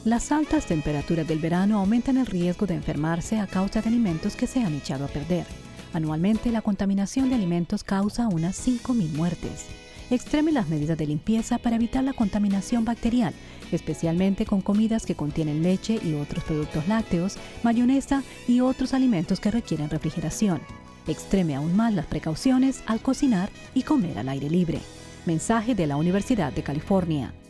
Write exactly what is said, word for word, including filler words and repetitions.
Las altas temperaturas del verano aumentan el riesgo de enfermarse a causa de alimentos que se han echado a perder. Anualmente, la contaminación de alimentos causa unas cinco mil muertes. Extreme las medidas de limpieza para evitar la contaminación bacterial, especialmente con comidas que contienen leche y otros productos lácteos, mayonesa y otros alimentos que requieren refrigeración. Extreme aún más las precauciones al cocinar y comer al aire libre. Mensaje de la Universidad de California.